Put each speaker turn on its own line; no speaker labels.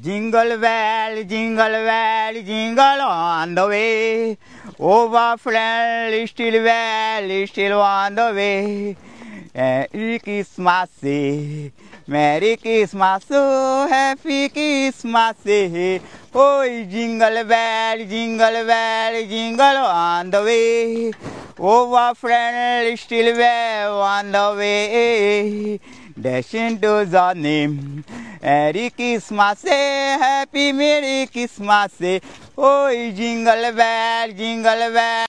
Jingle bell, jingle on the way. Over friendly, still well, still on the way. Merry Christmas, Merry Christmas, oh happy Christmas. Oh, jingle bell, jingle on the way. Over friendly, still well on the way. Dashing to the name. Merry Christmas, happy Merry Christmas. Oh, jingle bell, jingle bell.